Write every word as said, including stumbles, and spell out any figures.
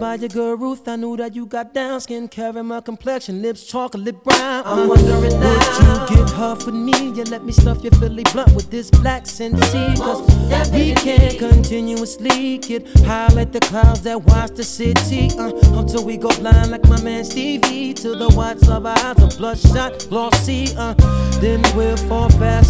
by your girl Ruth, I knew that you got down. Skin caramel complexion, lips chocolate brown. I'm wondering now, would you get her for me? You let me stuff your Philly blunt with this black Sensi. Cause we can't continuously get high like the clouds that watch the city, uh, until we go blind like my man Stevie. To the whites of our eyes, a bloodshot glossy, uh, then we'll fall fast